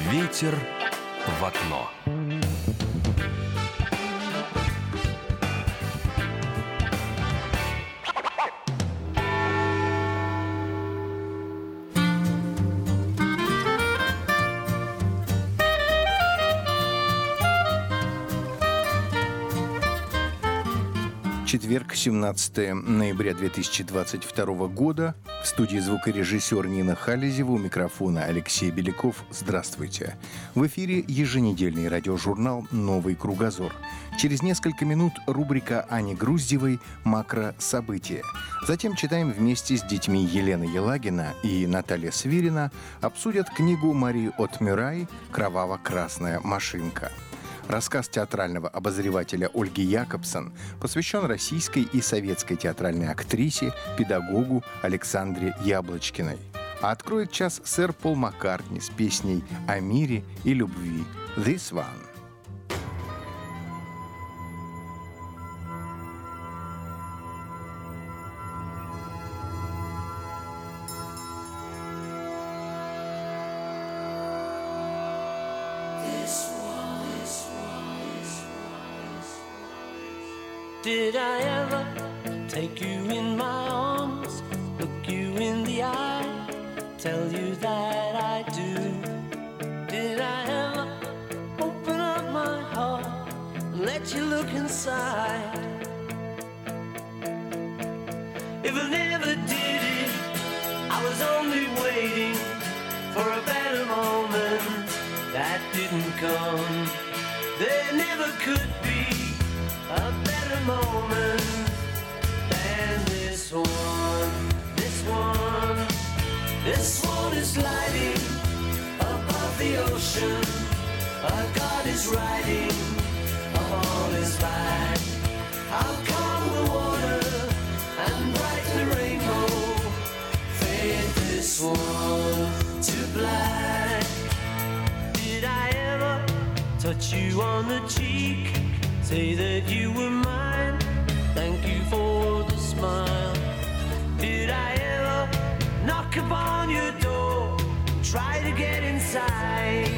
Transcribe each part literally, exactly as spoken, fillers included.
Ветер в окно. Четверг, семнадцатое ноября две тысячи двадцать второго года. В студии звукорежиссер Нина Халезева, у микрофона Алексей Беляков. Здравствуйте. В эфире еженедельный радиожурнал «Новый кругозор». Через несколько минут рубрика Ани Груздевой «Макрособытия». Затем читаем вместе с детьми Елена Елагина и Наталья Свирина обсудят книгу Марии Отмюрай «Кроваво-красная машинка». Рассказ театрального обозревателя Ольги Якобсон посвящен российской и советской театральной актрисе, педагогу Александре Яблочкиной. А откроет час сэр Пол Маккартни с песней о мире и любви «This One». Did I ever take you in my arms, look you in the eye, tell you that I do? Did I ever open up my heart and let you look inside? If I never did it, I was only waiting for a better moment that didn't come. There never could be a better moment than this one. This one, this one is gliding above the ocean. A god is riding upon his back. How calm the water and bright the rainbow fade this one to black. Did I ever touch you on the cheek? Say that you were mine, thank you for the smile. Did I ever knock upon your door, try to get inside?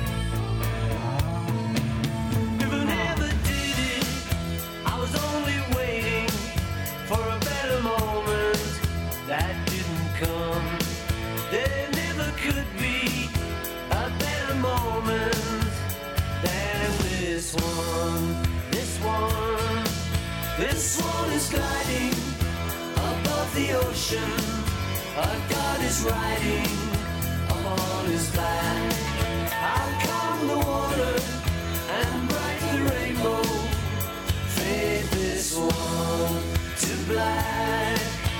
If I never did it, I was only waiting for a better moment that didn't come. There never could be a better moment than this one. This one, this one is gliding above the ocean. A god is riding upon his back. How calm the water and bright the rainbow fade this one to black.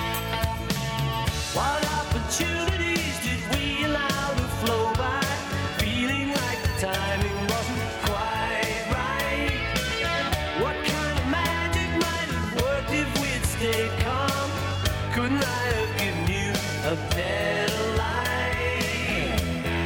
What opportunities did we allow to flow by, feeling like the timing wasn't quite right? What kind of magic might have worked if we'd stayed calm? Couldn't I have given you a better life?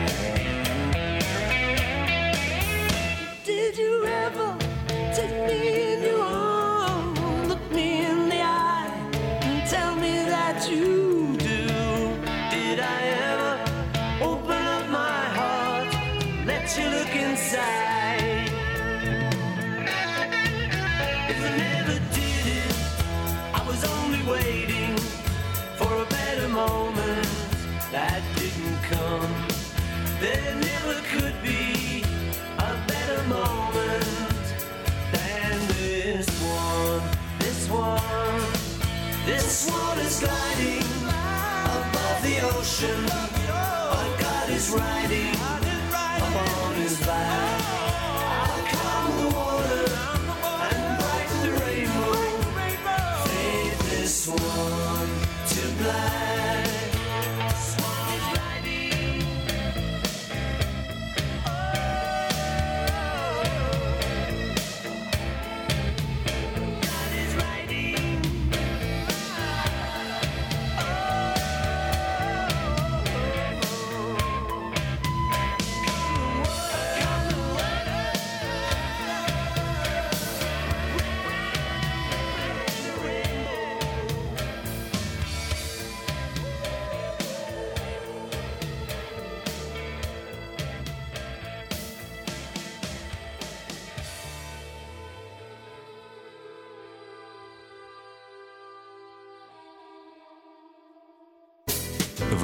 Did you ever take me in your arms, look me in the eye, and tell me that you do? Did I ever open up my heart, let you look inside? If I never did it, I was only waiting for a better moment that didn't come. There never could be a better moment than this one. This one, this one is gliding above the ocean. A god is riding upon his back. How calm the water and bright the rainbow fade this one to black. Come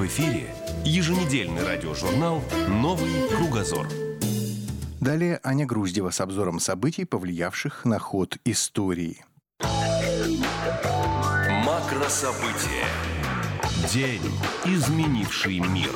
В эфире еженедельный радиожурнал «Новый кругозор». Далее Аня Груздева с обзором событий, повлиявших на ход истории. Макрособытия. День, изменивший мир.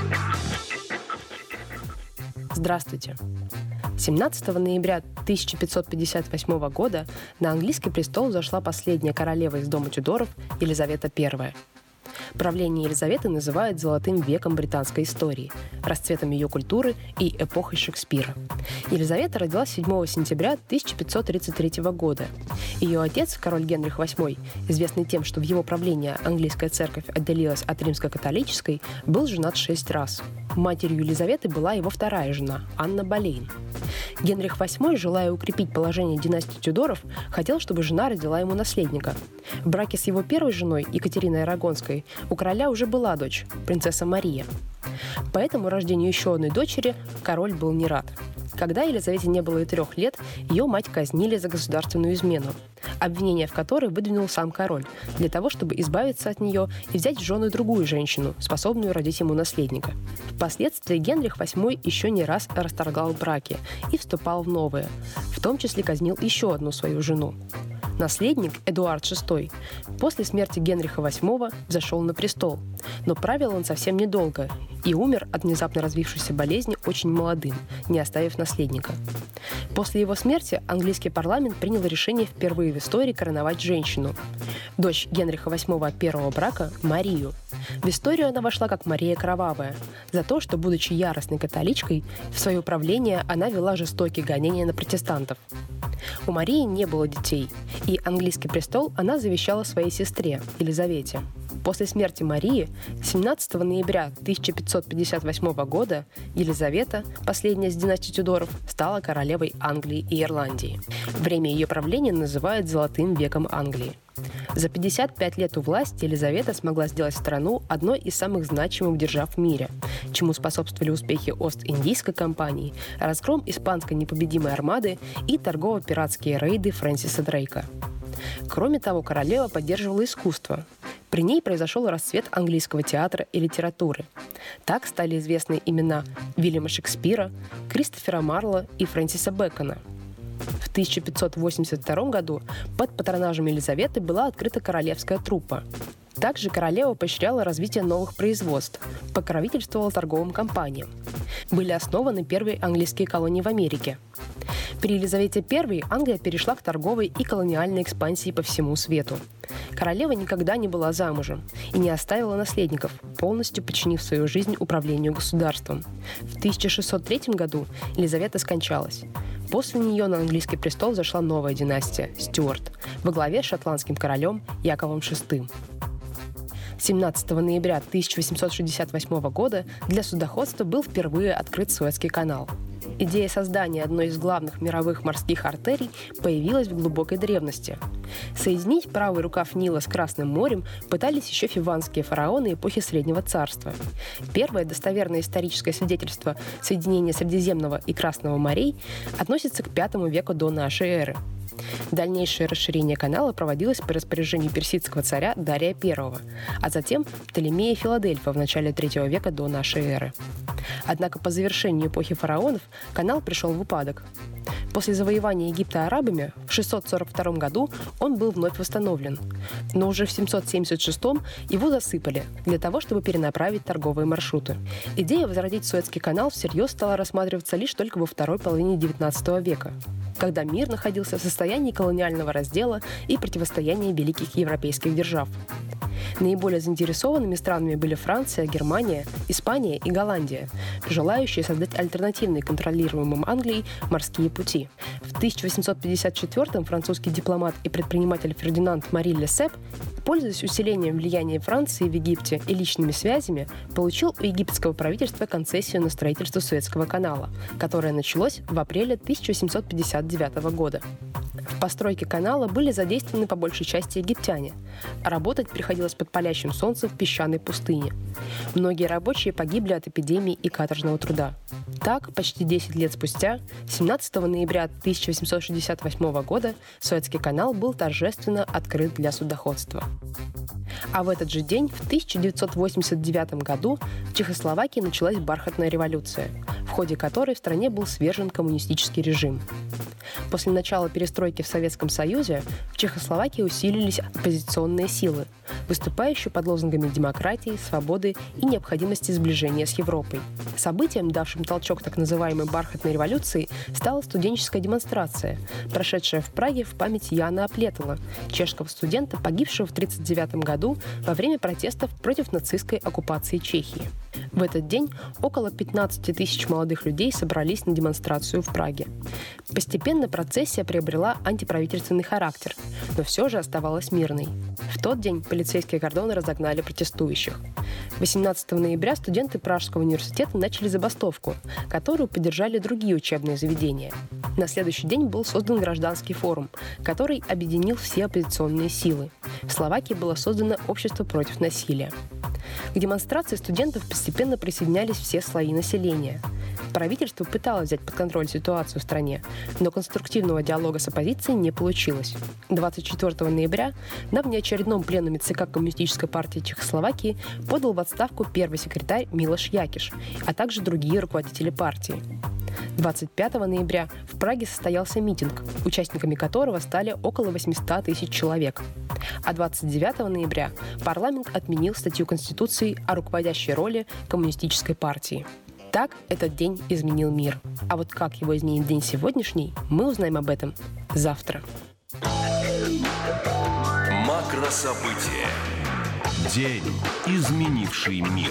Здравствуйте. семнадцатого ноября тысяча пятьсот пятьдесят восьмого года на английский престол взошла последняя королева из дома Тюдоров Елизавета Первая. Правление Елизаветы называют «золотым веком британской истории», расцветом ее культуры и эпохой Шекспира. Елизавета родилась седьмого сентября тысяча пятьсот тридцать третьего года. Ее отец, король Генрих восьмой, известный тем, что в его правлении английская церковь отделилась от римско-католической, был женат шесть раз. Матерью Елизаветы была его вторая жена, Анна Болейн. Генрих восьмой, желая укрепить положение династии Тюдоров, хотел, чтобы жена родила ему наследника. В браке с его первой женой, Екатериной Арагонской, у короля уже была дочь, принцесса Мария. Поэтому рождению еще одной дочери король был не рад. Когда Елизавете не было и трех лет, ее мать казнили за государственную измену, обвинение в которой выдвинул сам король, для того, чтобы избавиться от нее и взять в жены другую женщину, способную родить ему наследника. Впоследствии Генрих восьмой еще не раз расторгал браки и вступал в новые, в том числе казнил еще одну свою жену. Наследник, Эдуард шестой, после смерти Генриха восьмого взошел на престол, но правил он совсем недолго и умер от внезапно развившейся болезни очень молодым, не оставив наследника. После его смерти английский парламент принял решение впервые в истории короновать женщину, дочь Генриха восьмого от первого брака, Марию. В историю она вошла как Мария Кровавая, за то, что, будучи яростной католичкой, в свое правление она вела жестокие гонения на протестантов. У Марии не было детей, и английский престол она завещала своей сестре, Елизавете. После смерти Марии семнадцатого ноября тысяча пятьсот пятьдесят восьмого года Елизавета, последняя из династии Тюдоров, стала королевой Англии и Ирландии. Время ее правления называют «золотым веком Англии». За пятьдесят пять лет у власти Елизавета смогла сделать страну одной из самых значимых держав в мире, чему способствовали успехи Ост-Индийской компании, разгром испанской непобедимой армады и торгово-пиратские рейды Фрэнсиса Дрейка. Кроме того, королева поддерживала искусство. При ней произошел расцвет английского театра и литературы. Так стали известны имена Вильяма Шекспира, Кристофера Марло и Фрэнсиса Бэкона. В тысяча пятьсот восемьдесят втором году под патронажем Елизаветы была открыта королевская труппа. Также королева поощряла развитие новых производств, покровительствовала торговым компаниям. Были основаны первые английские колонии в Америке. При Елизавете Первой Англия перешла к торговой и колониальной экспансии по всему свету. Королева никогда не была замужем и не оставила наследников, полностью подчинив свою жизнь управлению государством. В тысяча шестьсот третьем году Елизавета скончалась. После нее на английский престол зашла новая династия – Стюарт, во главе с шотландским королем Яковом шестым. семнадцатого ноября тысяча восемьсот шестьдесят восьмого года для судоходства был впервые открыт Суэцкий канал. Идея создания одной из главных мировых морских артерий появилась в глубокой древности. Соединить правый рукав Нила с Красным морем пытались еще фиванские фараоны эпохи Среднего Царства. Первое достоверное историческое свидетельство соединения Средиземного и Красного морей относится к пятому веку до нашей эры. Дальнейшее расширение канала проводилось по распоряжению персидского царя Дария Первого, а затем Птолемея Филадельфа в начале третьего века до нашей эры. Однако по завершению эпохи фараонов канал пришел в упадок. После завоевания Египта арабами в шестьсот сорок втором году он был вновь восстановлен, но уже в семьсот семьдесят шестом его засыпали для того, чтобы перенаправить торговые маршруты. Идея возродить Суэцкий канал всерьез стала рассматриваться лишь только во второй половине девятнадцатого века, когда мир находился в состоянии колониального раздела и противостояния великих европейских держав. Наиболее заинтересованными странами были Франция, Германия, Испания и Голландия, желающие создать альтернативные контролируемым Англией морские пути. В тысяча восемьсот пятьдесят четвёртом французский дипломат и предприниматель Фердинанд Мари Лесеп, пользуясь усилением влияния Франции в Египте и личными связями, получил у египетского правительства концессию на строительство Суэцкого канала, которое началось в апреле тысяча восемьсот пятьдесят девятого года. постройке канала были задействованы по большей части египтяне. Работать приходилось под палящим солнцем в песчаной пустыне. Многие рабочие погибли от эпидемии и каторжного труда. Так, почти десять лет спустя, семнадцатого ноября тысяча восемьсот шестьдесят восьмого года, Суэцкий канал был торжественно открыт для судоходства. А в этот же день, в тысяча девятьсот восемьдесят девятом году, в Чехословакии началась бархатная революция, в ходе которой в стране был свержен коммунистический режим. После начала перестройки в Советском Союзе в Чехословакии усилились оппозиционные силы, выступающие под лозунгами демократии, свободы и необходимости сближения с Европой. Событием, давшим толчок так называемой бархатной революции, стала студенческая демонстрация, прошедшая в Праге в память Яна Аплетала, чешского студента, погибшего в тысяча девятьсот тридцать девятом году во время протестов против нацистской оккупации Чехии. В этот день около пятнадцати тысяч молодых людей собрались на демонстрацию в Праге. Постепенно процессия приобрела антиправительственный характер, но все же оставалась мирной. В тот день полицейские кордоны разогнали протестующих. восемнадцатого ноября студенты Пражского университета начали забастовку, которую поддержали другие учебные заведения. На следующий день был создан гражданский форум, который объединил все оппозиционные силы. В Словакии было создано общество против насилия. К демонстрации студентов постепенно присоединялись все слои населения. Правительство пыталось взять под контроль ситуацию в стране, но конструктивного диалога с оппозицией не получилось. двадцать четвёртого ноября на внеочередном пленуме ЦК Коммунистической партии Чехословакии подал в отставку первый секретарь Милош Якиш, а также другие руководители партии. двадцать пятого ноября в Праге состоялся митинг, участниками которого стали около восемьсот тысяч человек. А двадцать девятого ноября парламент отменил статью Конституции о руководящей роли Коммунистической партии. Так этот день изменил мир. А вот как его изменит день сегодняшний, мы узнаем об этом завтра. Макрособытия. День, изменивший мир.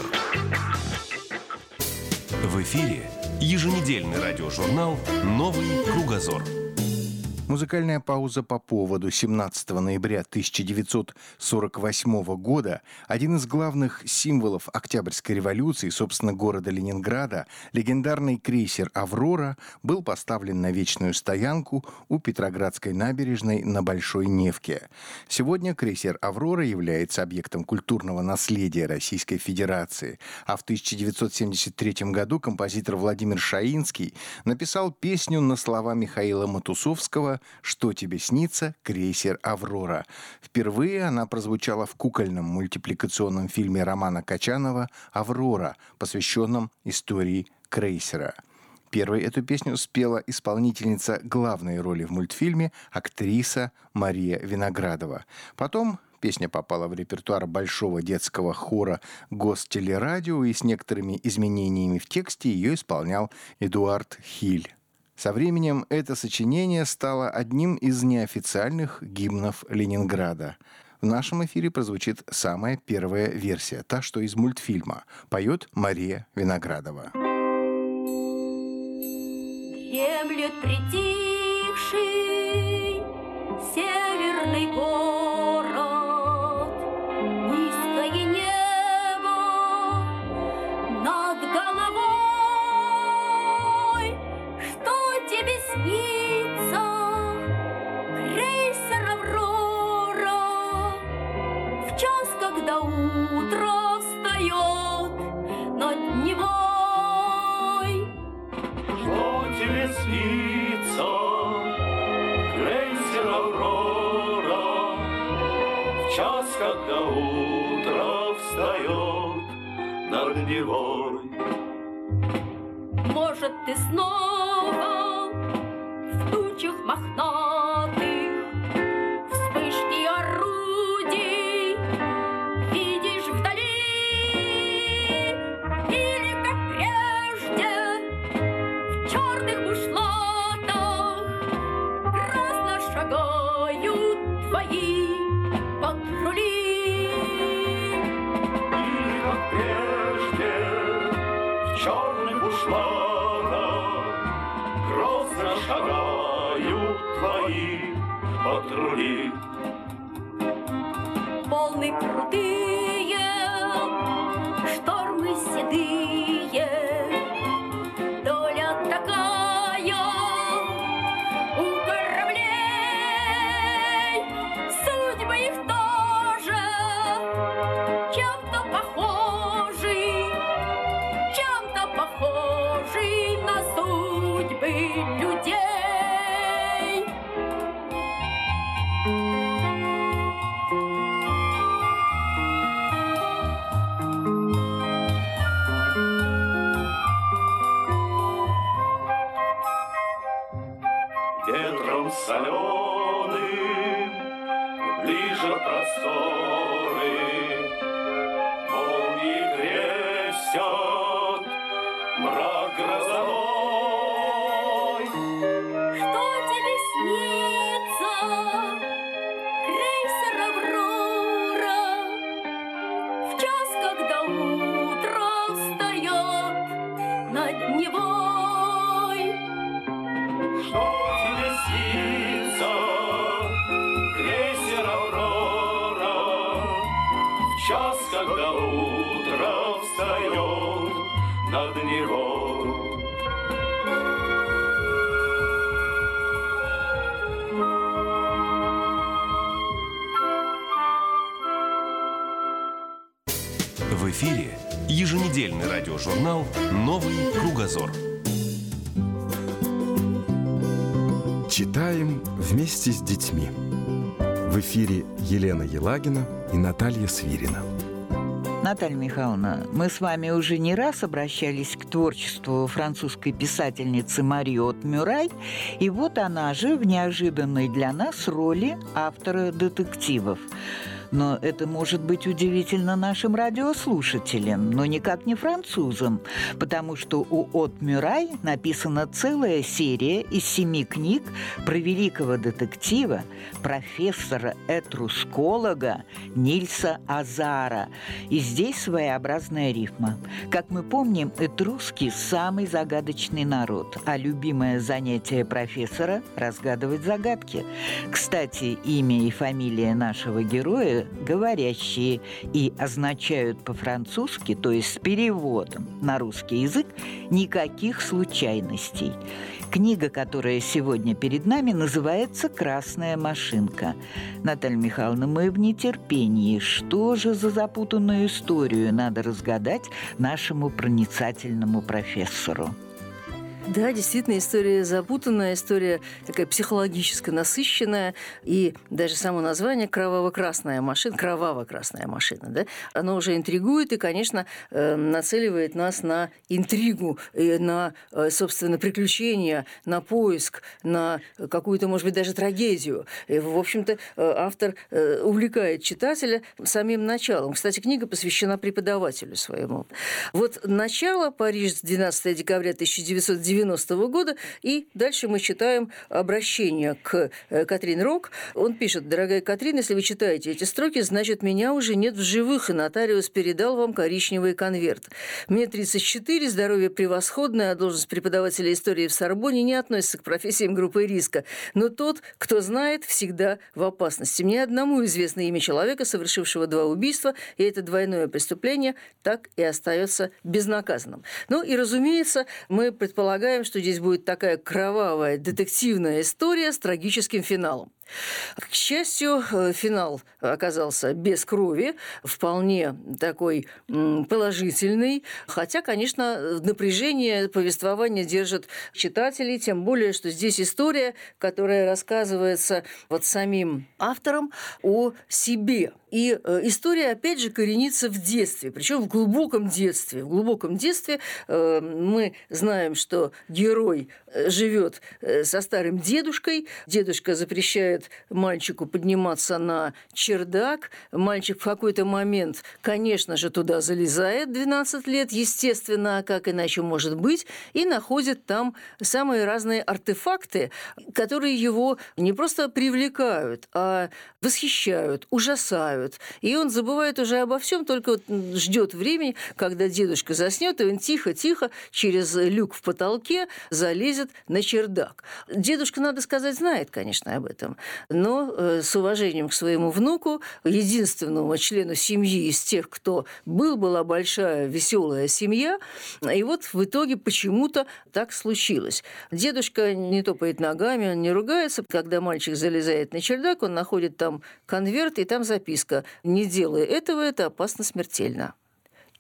В эфире еженедельный радиожурнал «Новый кругозор». Музыкальная пауза по поводу семнадцатого ноября тысяча девятьсот сорок восьмого года. Один из главных символов Октябрьской революции, собственно, города Ленинграда, легендарный крейсер «Аврора», был поставлен на вечную стоянку у Петроградской набережной на Большой Невке. Сегодня крейсер «Аврора» является объектом культурного наследия Российской Федерации. А в тысяча девятьсот семьдесят третьем году композитор Владимир Шаинский написал песню на слова Михаила Матусовского «Что тебе снится, крейсер «Аврора». Впервые она прозвучала в кукольном мультипликационном фильме Романа Качанова «Аврора», посвященном истории крейсера. Первой эту песню спела исполнительница главной роли в мультфильме, актриса Мария Виноградова. Потом песня попала в репертуар Большого детского хора Гостелерадио, и с некоторыми изменениями в тексте ее исполнял Эдуард Хиль. Со временем это сочинение стало одним из неофициальных гимнов Ленинграда. В нашем эфире прозвучит самая первая версия, та, что из мультфильма. Поет Мария Виноградова. Дремлет притихший северный город, низкое небо над головой. Что тебе снится, крейсер «Аврора», в час, когда утро встает над Невой? Что тебе снится, крейсер «Аврора», в час, когда утро встает над Невой? Может, ты снова в тучах мохнатых вспышки орудий видишь вдали, или, как прежде, в черных бушлатах грозно шагают твои патрули. Или, как прежде, в черных бушлатах грозно шагают твои патрули. Волны крутые, штормы седые, доля такая у кораблей. людей. Ветром соленым ближе просторы, молнии крестят мрак грозовой. Что тебе снится, крейсер «Аврора», в час, когда утро встает над Невой? Что тебе снится, крейсер «Аврора», в час, когда утро встает над Невой? В эфире еженедельный радиожурнал «Новый кругозор». Читаем вместе с детьми. В эфире Елена Елагина и Наталья Свирина. Наталья Михайловна, мы с вами уже не раз обращались к творчеству французской писательницы Мариотт Мюррей, и вот она же в неожиданной для нас роли автора детективов. Но это может быть удивительно нашим радиослушателям, но никак не французам, потому что у Отт Мюррей написана целая серия из семи книг про великого детектива, профессора-этрусколога Нильса Азара. И здесь своеобразная рифма. Как мы помним, этруски – самый загадочный народ, а любимое занятие профессора – разгадывать загадки. Кстати, имя и фамилия нашего героя говорящие и означают по-французски, то есть с переводом на русский язык, никаких случайностей. Книга, которая сегодня перед нами, называется «Красная машинка». Наталья Михайловна, мы в нетерпении. Что же за запутанную историю надо разгадать нашему проницательному профессору? Да, действительно, история запутанная, история такая психологически насыщенная, и даже само название «Кроваво-красная машина», «Кроваво-красная машина», да, оно уже интригует и, конечно, нацеливает нас на интригу, на, собственно, приключения, на поиск, на какую-то, может быть, даже трагедию. И, в общем-то, автор увлекает читателя самим началом. Кстати, книга посвящена преподавателю своему. Вот начало, Париж, двенадцатого декабря тысяча девятьсот девяностого года, и дальше мы читаем обращение к Катрин Рок. Он пишет: «Дорогая Катрин, если вы читаете эти строки, значит, меня уже нет в живых, и нотариус передал вам коричневый конверт. Мне тридцать четыре, здоровье превосходное, а должность преподавателя истории в Сорбонне не относится к профессиям группы риска. Но тот, кто знает, всегда в опасности. Мне одному известно имя человека, совершившего два убийства, и это двойное преступление так и остается безнаказанным». Ну и, разумеется, мы предполагаем, что здесь будет такая кровавая детективная история с трагическим финалом. К счастью, финал оказался без крови, вполне такой положительный, хотя, конечно, напряжение повествования держит читателей, тем более, что здесь история, которая рассказывается вот самим автором о себе. И история, опять же, коренится в детстве, причем в глубоком детстве. В глубоком детстве мы знаем, что герой живет со старым дедушкой, дедушка запрещает мальчику подниматься на чердак. Мальчик в какой-то момент, конечно же, туда залезает, двенадцать лет, естественно, а как иначе может быть, и находит там самые разные артефакты, которые его не просто привлекают, а восхищают, ужасают. И он забывает уже обо всем, только вот ждет времени, когда дедушка заснет, и он тихо-тихо через люк в потолке залезет на чердак. Дедушка, надо сказать, знает, конечно, об этом, но э, с уважением к своему внуку, единственному члену семьи из тех, кто был, была большая веселая семья, и вот в итоге почему-то так случилось. Дедушка не топает ногами, он не ругается. Когда мальчик залезает на чердак, он находит там конверт, и там записка: «Не делай этого, это опасно смертельно».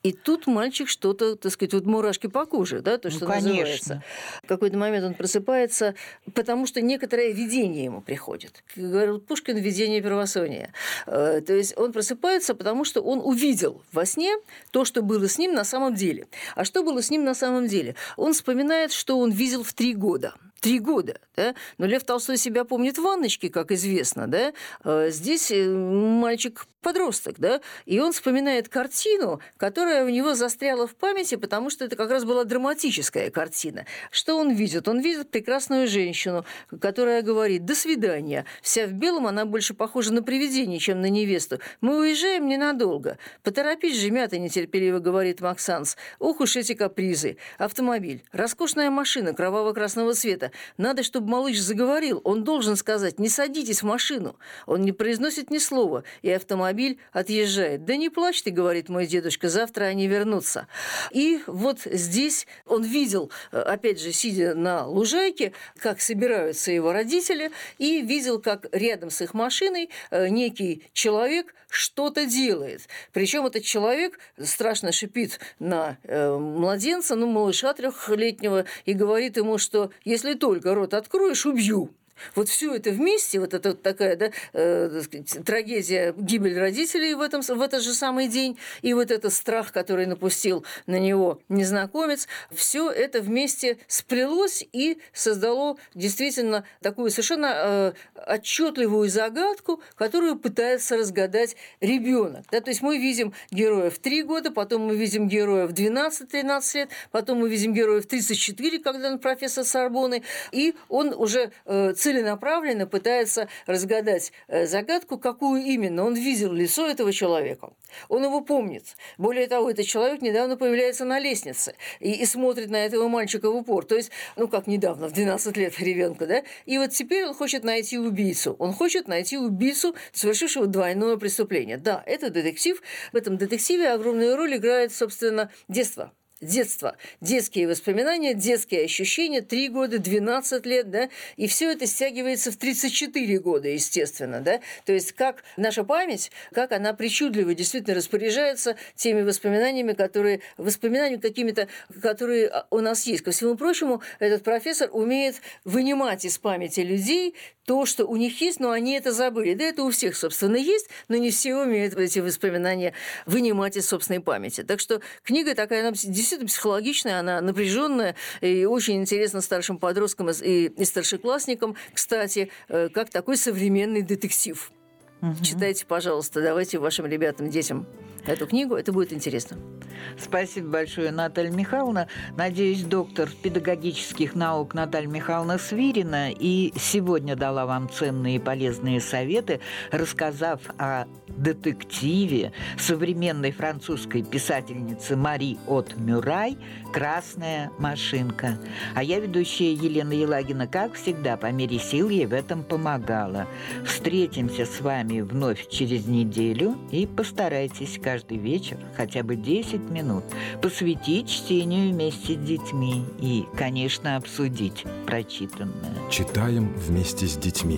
И тут мальчик что-то, так сказать, вот мурашки по коже, да, то, Ну, что конечно. называется. В какой-то момент он просыпается, потому что некоторое видение ему приходит. Как говорил Пушкин, видение первосония. Э, То есть он просыпается, потому что он увидел во сне то, что было с ним на самом деле. А что было с ним на самом деле? Он вспоминает, что он видел в три года. Три года, да? Но Лев Толстой себя помнит в «Ванночке», как известно, да? Э, Здесь э, мальчик подросток, да, и он вспоминает картину, которая у него застряла в памяти, потому что это как раз была драматическая картина. Что он видит? Он видит прекрасную женщину, которая говорит: «До свидания». Вся в белом, она больше похожа на привидение, чем на невесту. «Мы уезжаем ненадолго». «Поторопись же, мята», нетерпеливо говорит Максанс. «Ох уж эти капризы». Автомобиль. Роскошная машина кроваво-красного цвета. Надо, чтобы малыш заговорил. Он должен сказать: «Не садитесь в машину». Он не произносит ни слова, и автомобиль отъезжает. «Да не плачь ты», говорит мой дедушка, «завтра они вернутся». И вот здесь он видел, опять же, сидя на лужайке, как собираются его родители, и видел, как рядом с их машиной некий человек что-то делает. Причем этот человек страшно шипит на э, младенца, ну, малыша трехлетнего, и говорит ему, что если только рот откроешь, убью. Вот все это вместе, вот это такая, да, э, так сказать, трагедия, гибель родителей в, этом, в этот же самый день, и вот этот страх, который напустил на него незнакомец, все это вместе сплелось и создало действительно такую совершенно э, отчетливую загадку, которую пытается разгадать ребенок. Да? То есть мы видим героя в три года, потом мы видим героя в двенадцать-тринадцать лет, потом мы видим героя в тридцать четыре, когда он профессор Сорбонны, и он уже э, целенаправленно пытается разгадать загадку, какую именно. Он видел лицо этого человека. Он его помнит. Более того, этот человек недавно появляется на лестнице и, и смотрит на этого мальчика в упор. То есть, ну как недавно, в двенадцать лет ребенка, да? И вот теперь он хочет найти убийцу. Он хочет найти убийцу, совершившего двойное преступление. Да, это детектив. В этом детективе огромную роль играет, собственно, детство. Детство, детские воспоминания, детские ощущения, три года, двенадцать лет, да, и все это стягивается в тридцать четыре года, естественно, да, то есть как наша память, как она причудливо действительно распоряжается теми воспоминаниями, которые, воспоминаниями какими-то, которые у нас есть. Ко всему прочему, этот профессор умеет вынимать из памяти людей то, что у них есть, но они это забыли. Да, это у всех, собственно, есть, но не все умеют эти воспоминания вынимать из собственной памяти. Так что книга такая, она действительно психологичная, она напряженная и очень интересна старшим подросткам и, и старшеклассникам, кстати, как такой современный детектив. Угу. Читайте, пожалуйста, давайте вашим ребятам, детям эту книгу, это будет интересно. Спасибо большое, Наталья Михайловна. Надеюсь, доктор педагогических наук Наталья Михайловна Свирина и сегодня дала вам ценные и полезные советы, рассказав о детективе современной французской писательницы Мари От Мюрай «Красная машинка». А я, ведущая Елена Елагина, как всегда, по мере сил ей в этом помогала. Встретимся с вами вновь через неделю и постарайтесь каждый вечер хотя бы десять минут посвятить чтению вместе с детьми и, конечно, обсудить прочитанное. Читаем вместе с детьми.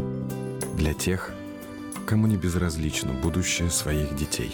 Для тех, кому не безразлично будущее своих детей.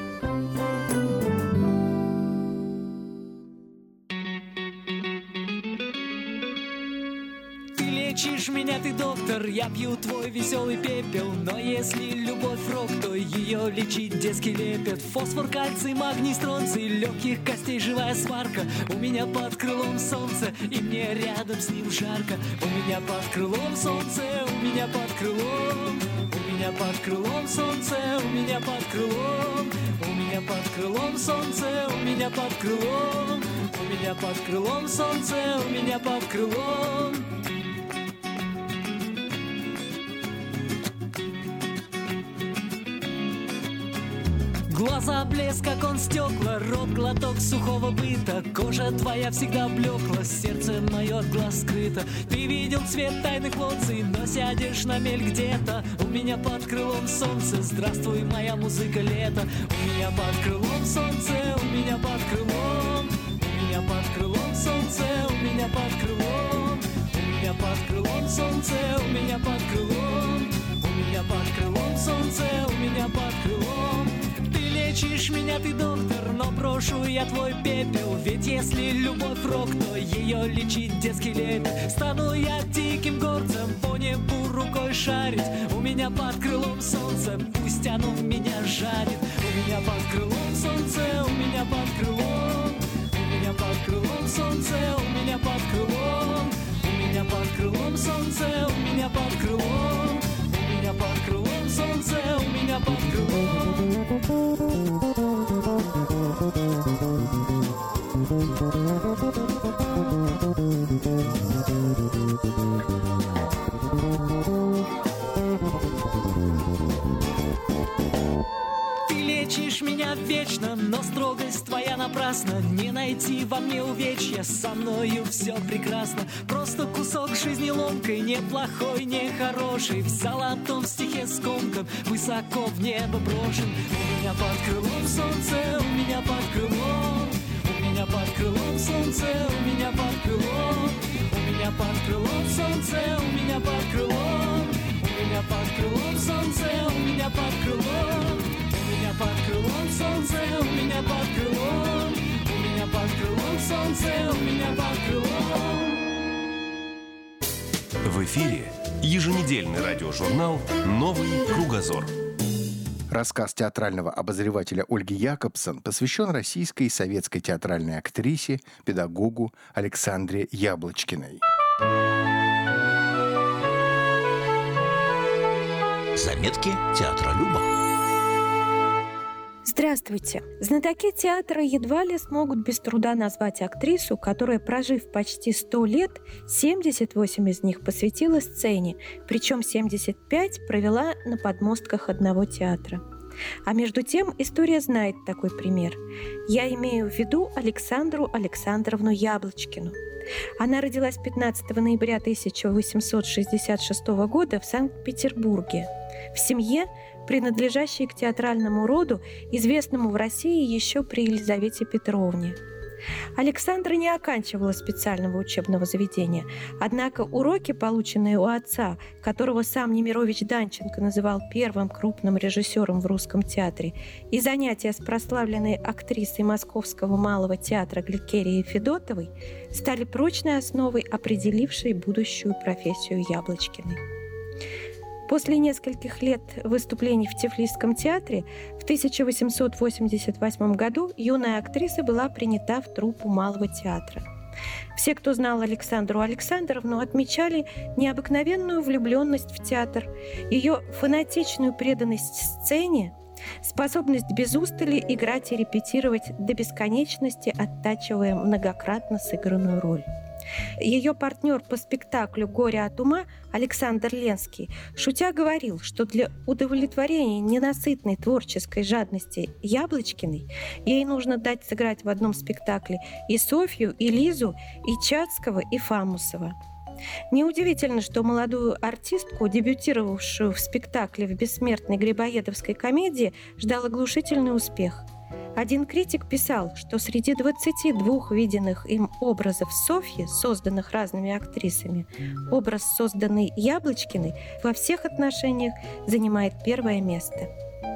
Лечишь меня ты, доктор, я пью твой веселый пепел. Но если любовь рок, то ее лечить детский лепет. Фосфор, кальций, магний, стронций, легких костей живая сварка. У меня под крылом солнце, и мне рядом с ним жарко. У меня под крылом солнце, у меня под крылом. У меня под крылом солнце, у меня под крылом. У меня под крылом солнце, у меня под крылом. У меня под крылом солнце, у меня под крылом. Глаза блеск, как он стекла, рот глоток сухого быта. Кожа твоя всегда блекла, сердце мое от глаз скрыто. Ты видел цвет тайных лоций, но сядешь на мель где-то. У меня под крылом солнце, здравствуй, моя музыка лета. У меня под крылом солнце, у меня под крылом. У меня под крылом солнце, у меня под крылом. У меня под крылом солнце, у меня под крылом. У меня под крылом солнце, у меня под крылом. Лечишь меня ты, доктор, но брошу я твой пепел. Ведь если любовь рок, то ее лечить детский лепет. Стану я диким горцем, по небу рукой шарить. У меня под крылом солнце, пусть оно меня жарит. У меня под крылом солнце, у меня под крылом. У меня под крылом солнце, у меня под крылом. У меня под крылом солнце, у меня под крылом. У меня под крылом солнце, у меня под крылом. Ты лечишь меня вечно, но строгость твоя напрасна. Не найти во мне увечья, со мною все прекрасно. Просто кусок жизни ломкой, не плохой, не хороший. В золотом стихе скомкан, высоко в небо брошен. У меня под крылом солнце, у меня под крылом. У меня под крылом солнце, у меня под крылом. У меня под крылом солнце, у меня под крылом. У меня под крылом солнце, у меня под крылом. У меня под крылом солнце, у меня под крылом. У меня под крылом солнце, у меня под крылом. В эфире еженедельный радиожурнал «Новый кругозор». Рассказ театрального обозревателя Ольги Якобсон посвящен российской и советской театральной актрисе, педагогу Александре Яблочкиной. Заметки театролюба. Здравствуйте! Знатоки театра едва ли смогут без труда назвать актрису, которая, прожив почти сто лет, семьдесят восемь из них посвятила сцене, причем семьдесят пять провела на подмостках одного театра. А между тем история знает такой пример. Я имею в виду Александру Александровну Яблочкину. Она родилась пятнадцатого ноября тысяча восемьсот шестьдесят шестого года в Санкт-Петербурге, в семье, принадлежащей к театральному роду, известному в России еще при Елизавете Петровне. Александра не оканчивала специального учебного заведения, однако уроки, полученные у отца, которого сам Немирович Данченко называл первым крупным режиссером в русском театре, и занятия с прославленной актрисой Московского малого театра Гликерией Федотовой стали прочной основой, определившей будущую профессию Яблочкиной. После нескольких лет выступлений в Тифлисском театре в тысяча восемьсот восемьдесят восьмом году юная актриса была принята в труппу Малого театра. Все, кто знал Александру Александровну, отмечали необыкновенную влюбленность в театр, ее фанатичную преданность сцене, способность без устали играть и репетировать до бесконечности, оттачивая многократно сыгранную роль. Ее партнер по спектаклю «Горе от ума» Александр Ленский, шутя, говорил, что для удовлетворения ненасытной творческой жадности Яблочкиной ей нужно дать сыграть в одном спектакле и Софью, и Лизу, и Чацкого, и Фамусова. Неудивительно, что молодую артистку, дебютировавшую в спектакле в бессмертной грибоедовской комедии, ждал оглушительный успех. Один критик писал, что среди двадцати двух виденных им образов Софьи, созданных разными актрисами, образ, созданный Яблочкиной, во всех отношениях занимает первое место.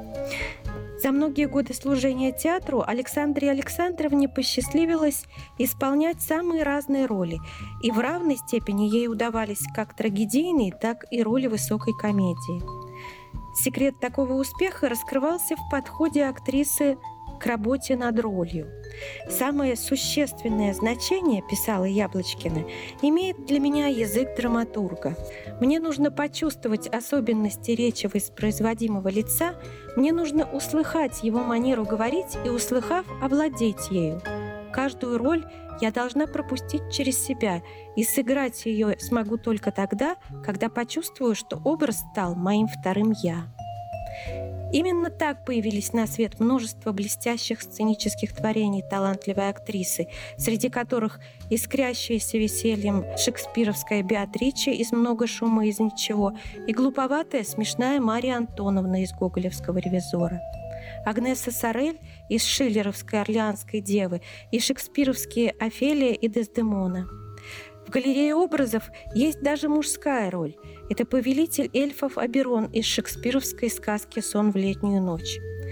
За многие годы служения театру Александре Александровне посчастливилось исполнять самые разные роли, и в равной степени ей удавались как трагедийные, так и роли высокой комедии. Секрет такого успеха раскрывался в подходе актрисы к работе над ролью. «Самое существенное значение, — писала Яблочкина, — имеет для меня язык драматурга. Мне нужно почувствовать особенности речи воспроизводимого лица, мне нужно услыхать его манеру говорить и, услыхав, овладеть ею. Каждую роль я должна пропустить через себя, и сыграть ее смогу только тогда, когда почувствую, что образ стал моим вторым «я». Именно так появились на свет множество блестящих сценических творений талантливой актрисы, среди которых искрящаяся весельем шекспировская Беатриче из «Много шума из ничего» и глуповатая смешная Марья Антоновна из гоголевского «Ревизора». Агнеса Сорель из шиллеровской «Орлеанской девы» и шекспировские Офелия и Дездемона. В галерее образов есть даже мужская роль. Это повелитель эльфов Оберон из шекспировской сказки «Сон в летнюю ночь».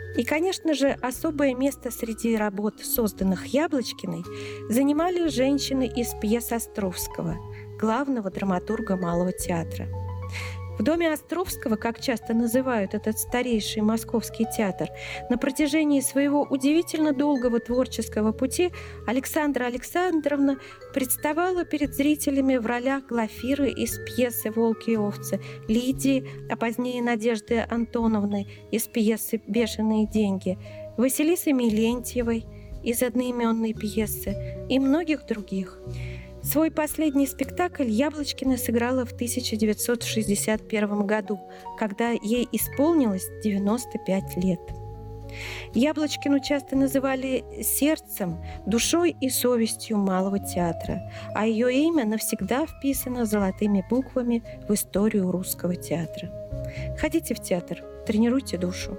И, конечно же, особое место среди работ, созданных Яблочкиной, занимали женщины из пьес Островского, главного драматурга Малого театра. В доме Островского, как часто называют этот старейший московский театр, на протяжении своего удивительно долгого творческого пути Александра Александровна представала перед зрителями в ролях Глафиры из пьесы «Волки и овцы», Лидии, а позднее Надежды Антоновны из пьесы «Бешеные деньги», Василисы Милентьевой из одноименной пьесы и многих других. Свой последний спектакль Яблочкина сыграла в тысяча девятьсот шестьдесят первом году, когда ей исполнилось девяносто пять лет. Яблочкину часто называли сердцем, душой и совестью Малого театра, а ее имя навсегда вписано золотыми буквами в историю русского театра. Ходите в театр, тренируйте душу.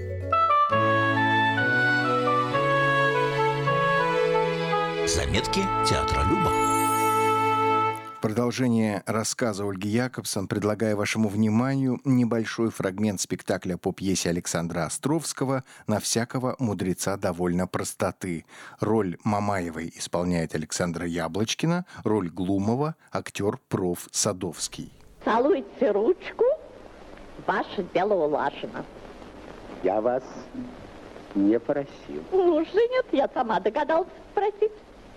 Заметки театролюба. В продолжение рассказа Ольги Якобсон предлагаю вашему вниманию небольшой фрагмент спектакля по пьесе Александра Островского «На всякого мудреца довольно простоты». Роль Мамаевой исполняет Александра Яблочкина, роль Глумова – актер проф. Садовский. Целуйте ручку, ваше дело улажено. Я вас не просил. Ну же нет, я сама догадалась спросить.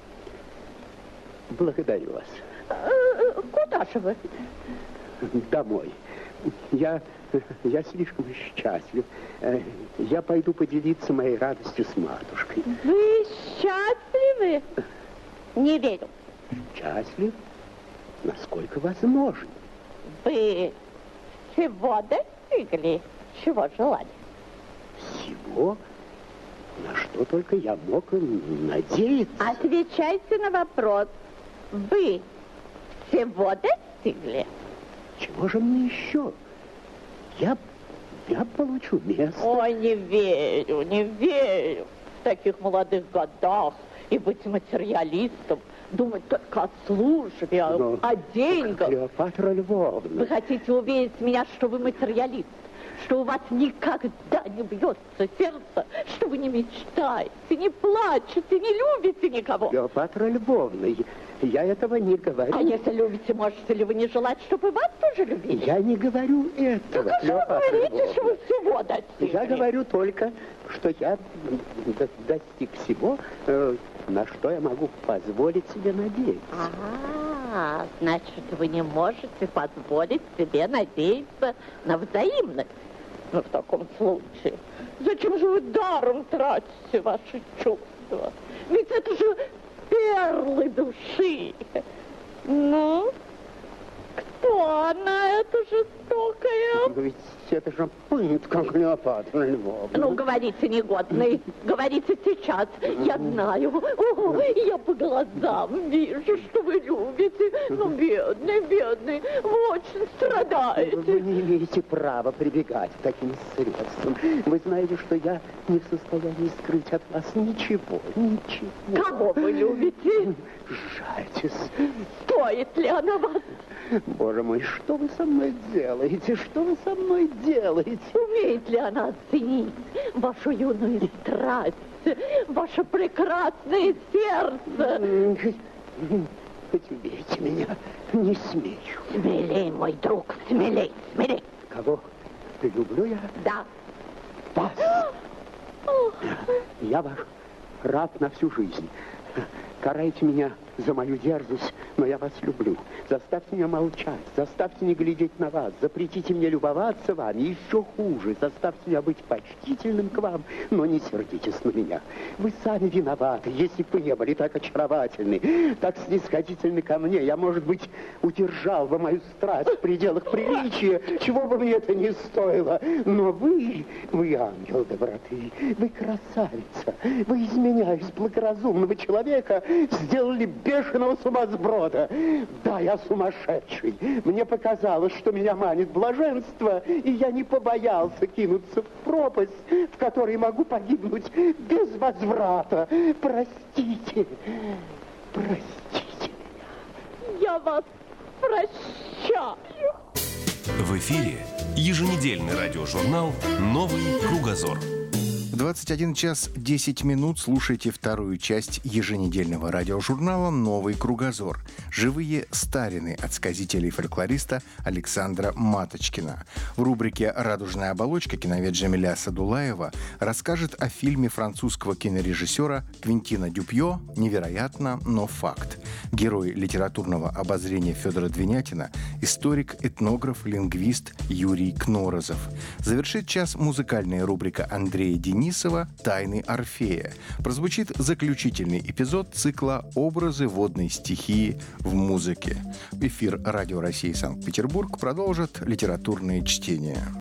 Благодарю вас. Куда же вы? Домой. Я, я слишком счастлив. Я пойду поделиться моей радостью с матушкой. Вы счастливы? Не верю. Счастлив? Насколько возможно. Вы всего достигли? Чего желали? Всего? На что только я мог надеяться. Отвечайте на вопрос. Вы всего достигли? Чего же мне еще? Я, я получу место. Ой, не верю, не верю. В таких молодых годах и быть материалистом, думать только о службе, Но, о деньгах. Клеопатра Львовна. Вы хотите уверить меня, что вы материалист? Что у вас никогда не бьется сердце, что вы не мечтаете, не плачете, не любите никого? Клеопатра Львовна, я этого не говорю. А если любите, можете ли вы не желать, чтобы вас тоже любили? Я не говорю этого, ну, Клеопатра вы говорите, Львовна. что вы всего достигли. Я говорю только, что я достиг всего, на что я могу позволить себе надеяться. Ага, значит, вы не можете позволить себе надеяться на взаимность. Ну, в таком случае, зачем же вы даром тратите ваши чувства? Ведь это же перлы души. Ну, кто она, эта жестокая? Ведь это же пытка, Клеопатра Львовна. Ну, говорите, негодный, говорите сейчас. Я знаю, о, я по глазам вижу, что вы любите. Ну, бедный, бедный, вы очень страдаете. Вы не имеете права прибегать к таким средствам. Вы знаете, что я не в состоянии скрыть от вас ничего, ничего. Кого вы любите? Жальтесь. Стоит ли она вас? Боже мой, что вы со мной делаете? Что вы со мной делаете? Умеет ли она оценить вашу юную страсть, ваше прекрасное сердце? Хоть убейте меня, не смею. Смелей, мой друг, смелей, смелей. Кого? Люблю я? Да. Вас. Я ваш раб на всю жизнь. Карайте меня за мою дерзость, но я вас люблю. Заставьте меня молчать, заставьте не глядеть на вас, запретите мне любоваться вами, еще хуже, заставьте меня быть почтительным к вам, но не сердитесь на меня. Вы сами виноваты, если бы вы не были так очаровательны, так снисходительны ко мне. Я, может быть, удержал бы мою страсть в пределах приличия, чего бы мне это ни стоило. Но вы, вы ангел доброты, вы красавица, вы из меня, из благоразумного человека, сделали бешеного сумасброда. Да, я сумасшедший. Мне показалось, что меня манит блаженство, и я не побоялся кинуться в пропасть, в которой могу погибнуть без возврата. Простите, простите меня. Я вас прощаю. В эфире еженедельный радиожурнал «Новый кругозор». двадцать один час десять минут слушайте вторую часть еженедельного радиожурнала «Новый кругозор». Живые старины от сказителя и фольклориста Александра Маточкина. В рубрике «Радужная оболочка» киновед Джамиля Садулаева расскажет о фильме французского кинорежиссера Квентина Дюпье «Невероятно, но факт». Герой литературного обозрения Федора Двинятина – историк, этнограф, лингвист Юрий Кнорозов. Завершит час музыкальная рубрика Андрея Денисова «Тайны Орфея». Прозвучит заключительный эпизод цикла «Образы водной стихии в музыке». Эфир Радио России Санкт-Петербург продолжит литературные чтения.